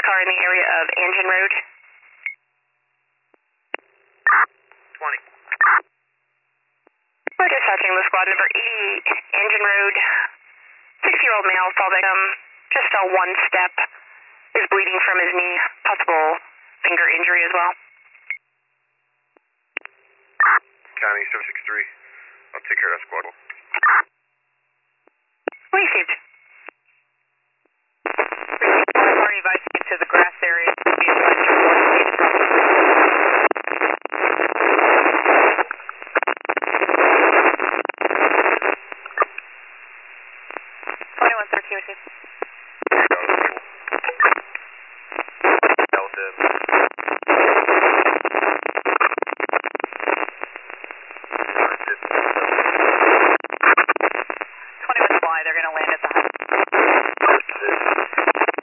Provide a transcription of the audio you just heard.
car in the area of Engine Road. 20. We're dispatching the squad number 88, Engine Road. 60-year-old male, fall victim, just fell one step, is bleeding from his knee, possible finger injury as well. County 763. I'll take care of that squad.